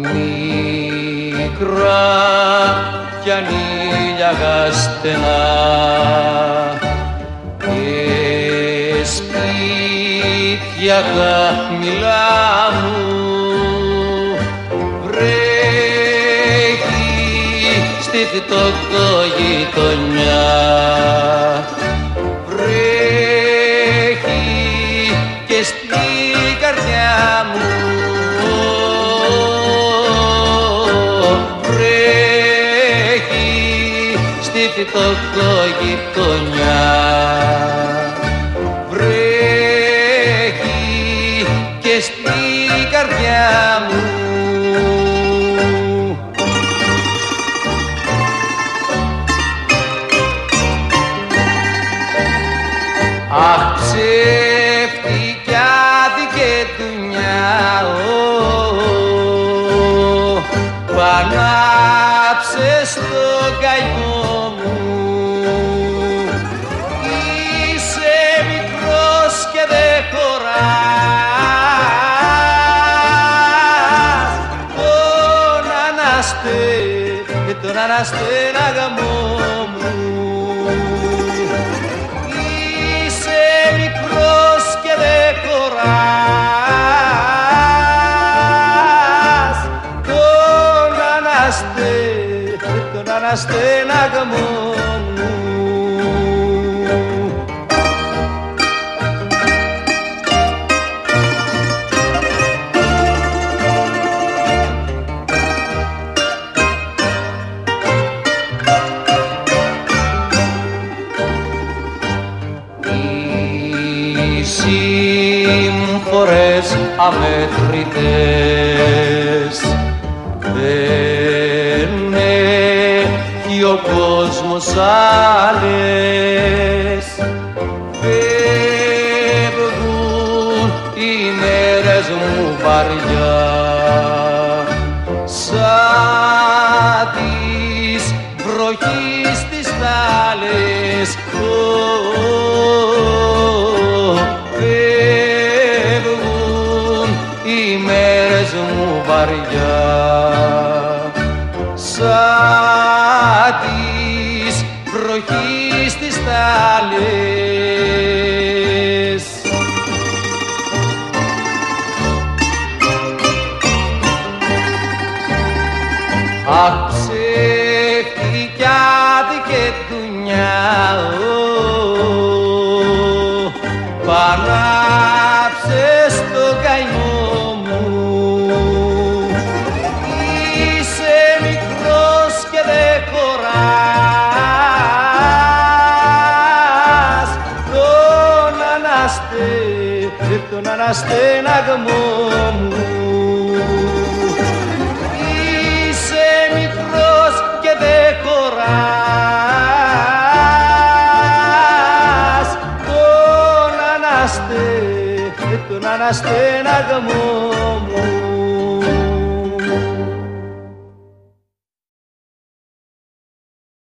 Μικρά κι ανήλια στενά και σπίτια χαμηλά μου βρέχει στη φτωχογειτονιά, βρέχει και στην καρδιά μου, φτωχογειτονιά, βρέχει και στην καρδιά μου. Αχ, ψεύτικια δικαιτουνιά, που ανάψες τον καημό μου. Είσαι μικρός και δεν χωράς τον αναστέναγαμό μου. Είσαι μικρός και δεν χωράς τον αναστέναγαμό μου. Οι σύμφορες αμέτρητες δεν έχει ο κόσμος άλλες, φεύγουν οι μέρες μου βαριά σαν της βροχής τις θάλες. Φεύγουν οι μέρες μου βαριά σαν της βροχής τις θάλες. Αχ, ψεύτικια δικαιτουνιά, που ανάψες τον καημό μου. Είσαι μικρός και δεν χωράς τον αναστέναγαμό μου. Είσαι μικρός και δεν χωράς τον αναστέναγαμό.